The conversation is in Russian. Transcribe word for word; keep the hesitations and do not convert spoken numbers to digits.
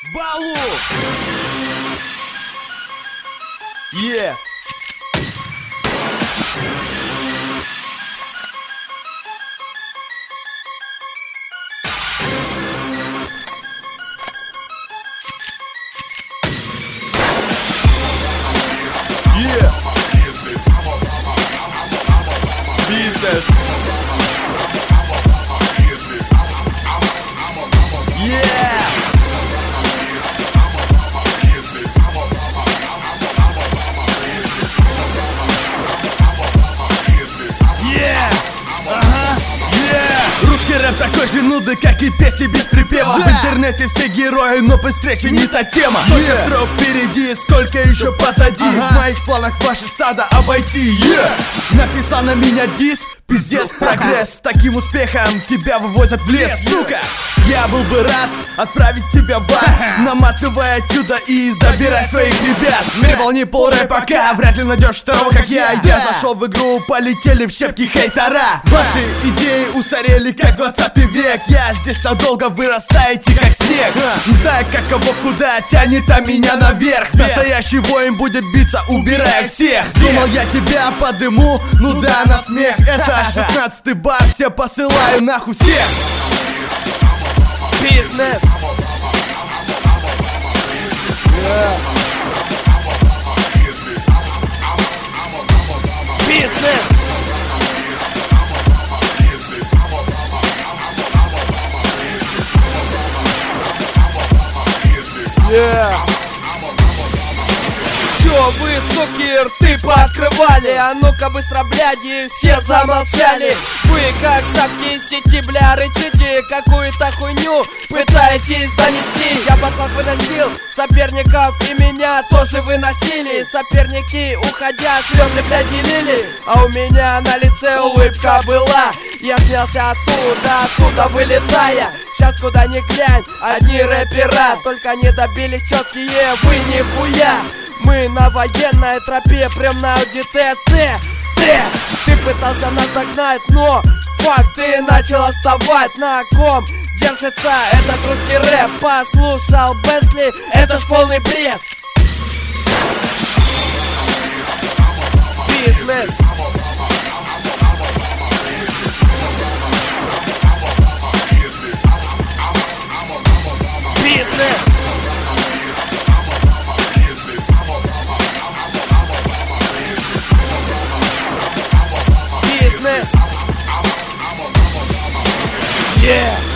Балу! Yeah! Yeah! Business! Yeah! Yeah! Ага! Yeah! Русский рэп такой же нудный, как и песни без припева. Да! В интернете все герои, но при встрече не та тема. Сколько yeah! строк впереди, сколько еще позади. Ага. В моих планах ваше стадо обойти. Yeah! Написал на меня дис, пиздец, прогресс. С таким успехом тебя вывозят в лес, сука. Я был бы рад отправить тебя в ад, наматывай отсюда и забирай своих ребят. Не волни пол рэпака, вряд ли найдешь второго, как я. Я зашел в игру, полетели в щепки хейтера. Ваши идеи устарели, как двадцатый век. Я здесь надолго, вы растаете, как снег. Не знаю, как кого куда тянет, а меня наверх. Настоящий воин будет биться, убирая всех. Думал, я тебя подыму, ну да, на смех. Это шестнадцатый бар, все посылаю нахуй всех. Бизнес. Yeah. Бизнес. Yeah. Чё вы, суки, рты пооткрывали? А ну-ка быстро, бляди, все замолчали. Вы как шавки из сети, бля, рычите, какую-то хуйню пытаетесь донести. Я батлах выносил соперников, и меня тоже выносили. Соперники, уходя, слезы, бля, делили, а у меня на лице улыбка была. Я смеялся оттуда, оттуда вылетая. Сейчас куда ни глянь, одни рэпера, только не добились четкие, вы нихуя. Мы на военной тропе, прям на Ауди тэ тэ. Ты, ты пытался нас догнать, но факт, ты начал отставать. На ком держится этот русский рэп? Послушал Бентли, это ж полный бред. Бизнес. Бизнес. Business. Yeah.